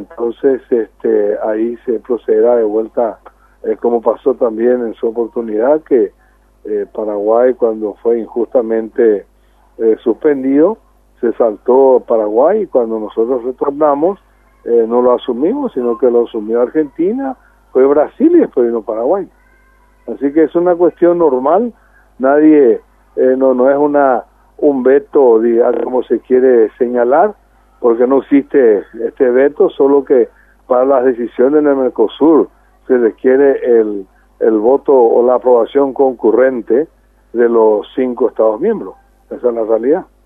entonces ahí se procederá de vuelta, como pasó también en su oportunidad, que Paraguay, cuando fue injustamente suspendido, se saltó Paraguay, y cuando nosotros retornamos no lo asumimos, sino que lo asumió Argentina, fue Brasil y después vino Paraguay. Así que es una cuestión normal, nadie, no es un veto, digamos, como se quiere señalar, porque no existe este veto, solo que para las decisiones en el Mercosur se requiere el voto o la aprobación concurrente de los 5 Estados miembros. Esa es la realidad.